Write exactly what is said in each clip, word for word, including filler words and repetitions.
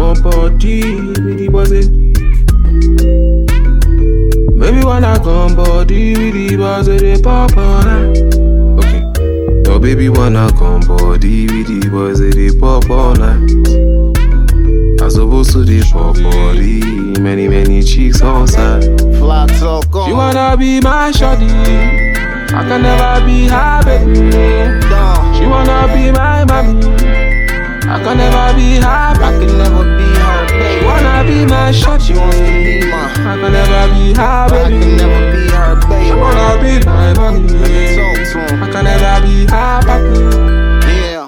come body with the buzzing. Baby wanna come body with the buzz with the pop on night. Okay. Your baby wanna come body with the buzz with the pop all night. I supposed to the pop body, many many cheeks on side. Fly talk on. She wanna be my shawty, I can never be her baby. She wanna be my mommy, I can never be her I baby. can never be her baby. She wanna be my shawty, She wants to be my. I can never be her I can baby. never be her baby. She wanna be my mommy, Talk to him. I can never be her baby. Yeah.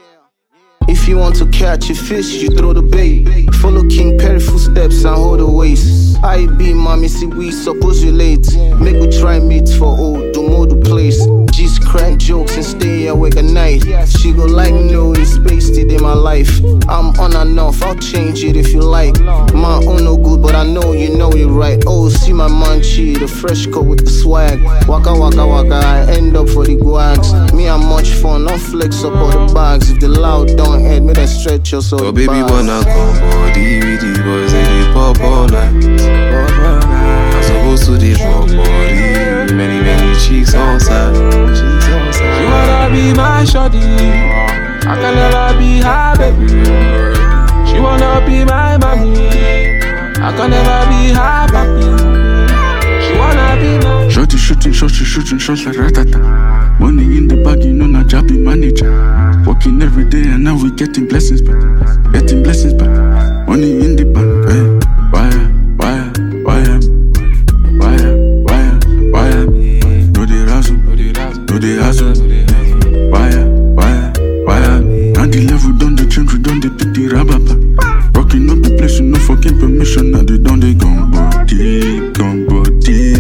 If you want to catch a fish, you throw the bait. Follow King Perry footsteps and hold the waist. I be mommy, see we suppose you late. Make we try meet for old, do more the place. Just crack jokes and stay awake at night. She go like no, it's space in my life. I'm on and off, I'll change it if you like. My own no good, but I know you know it right. Oh, see my munchie, the fresh coat with the swag. Waka waka waka, I end up for the guags. Me I'm much fun, I'll flex up all the bags. If the loud don't end, me then stretch yourself. Your baby wanna come body with the boys and the pop all night. I'm supposed to the pop body, many many cheeks on side. She wanna be my shawty, I can never be her baby. She wanna be my mommy, I can never be her papi. She wanna be my Shorty shooting shots, she shooting shots like ratata. Money in the bag, you know, not jobby manager. Working every day and now we getting blessings back. Getting blessings back. Money in the bank, eh? Wire, wire, wire, wire, wire, wire. No they razzle, no they hassle. Wire, wire, wire. Now the level done the change, we done the pity rababa. Rocking up the place, you no fucking permission. Now they done the gun body, gun body.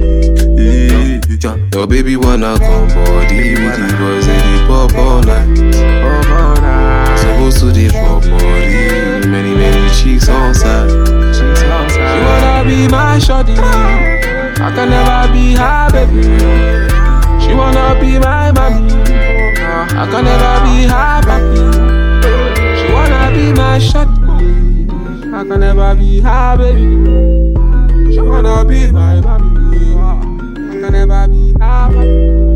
Your baby wanna come body with the boys and the pop all night. Supposed to the pop body, many many cheeks on side. She wanna be my shawty, I can never be her baby. She wanna be my mommy, I can never be her papi. She wanna be my shawty, I can never be her baby. She wanna be my mommy, I can never be her papi.